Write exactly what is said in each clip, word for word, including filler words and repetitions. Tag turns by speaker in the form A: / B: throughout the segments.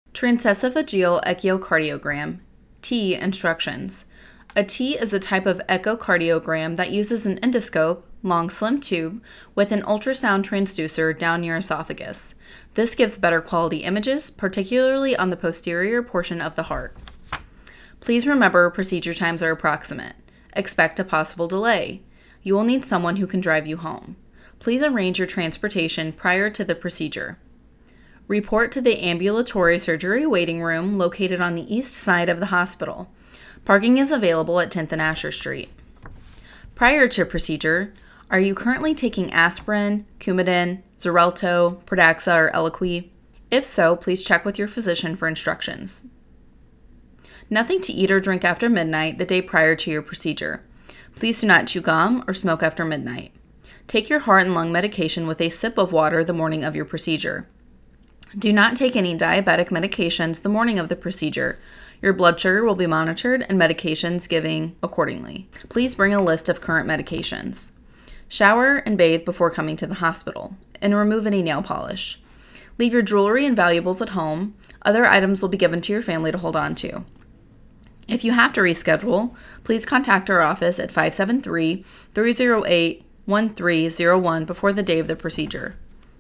A: Transesophageal echocardiogram, T instructions. A T is a type of echocardiogram that uses an endoscope, long slim tube, with an ultrasound transducer down your esophagus. This gives better quality images, particularly on the posterior portion of the heart. Please remember procedure times are approximate. Expect a possible delay. You will need someone who can drive you home. Please arrange your transportation prior to the procedure. Report to the ambulatory surgery waiting room located on the east side of the hospital. Parking is available at tenth and Asher Street. Prior to procedure, are you currently taking aspirin, Coumadin, Xarelto, Pradaxa, or Eliquis? If so, please check with your physician for instructions. Nothing to eat or drink after midnight the day prior to your procedure. Please do not chew gum or smoke after midnight. Take your heart and lung medication with a sip of water the morning of your procedure. Do not take any diabetic medications the morning of the procedure. Your blood sugar will be monitored and medications given accordingly. Please bring a list of current medications. Shower and bathe before coming to the hospital, and remove any nail polish. Leave your jewelry and valuables at home. Other items will be given to your family to hold on to. If you have to reschedule, please contact our office at five seven three, three zero eight, one three zero one before the day of the procedure.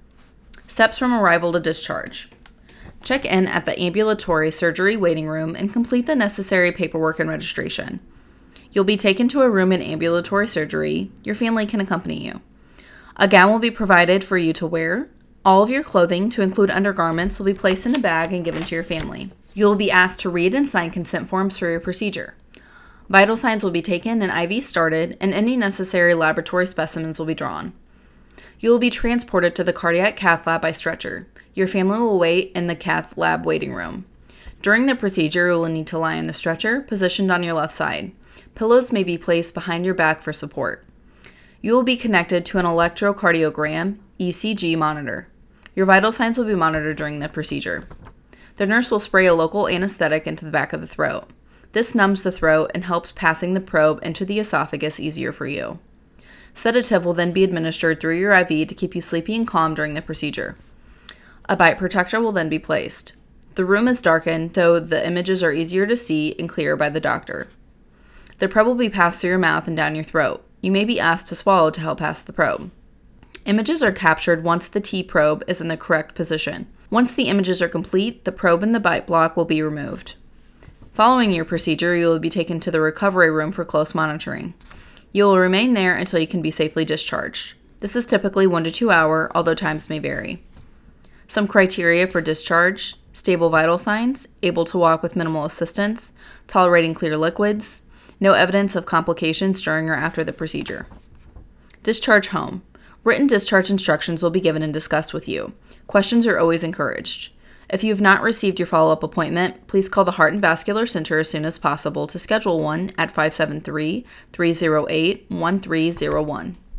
A: Steps from arrival to discharge. Check in at the ambulatory surgery waiting room and complete the necessary paperwork and registration. You'll be taken to a room in ambulatory surgery. Your family can accompany you. A gown will be provided for you to wear. All of your clothing, to include undergarments, will be placed in a bag and given to your family. You will be asked to read and sign consent forms for your procedure. Vital signs will be taken and I V started, and any necessary laboratory specimens will be drawn. You will be transported to the cardiac cath lab by stretcher. Your family will wait in the cath lab waiting room. During the procedure, you will need to lie in the stretcher, positioned on your left side. Pillows may be placed behind your back for support. You will be connected to an electrocardiogram, E C G monitor. Your vital signs will be monitored during the procedure. The nurse will spray a local anesthetic into the back of the throat. This numbs the throat and helps passing the probe into the esophagus easier for you. Sedative will then be administered through your I V to keep you sleepy and calm during the procedure. A bite protector will then be placed. The room is darkened, so the images are easier to see and clear by the doctor. The probe will be passed through your mouth and down your throat. You may be asked to swallow to help pass the probe. Images are captured once the T probe is in the correct position. Once the images are complete, the probe and the bite block will be removed. Following your procedure, you will be taken to the recovery room for close monitoring. You will remain there until you can be safely discharged. This is typically one to two hours, although times may vary. Some criteria for discharge: stable vital signs, able to walk with minimal assistance, tolerating clear liquids, no evidence of complications during or after the procedure. Discharge home. Written discharge instructions will be given and discussed with you. Questions are always encouraged. If you have not received your follow-up appointment, please call the Heart and Vascular Center as soon as possible to schedule one at five seven three, three zero eight, one three zero one.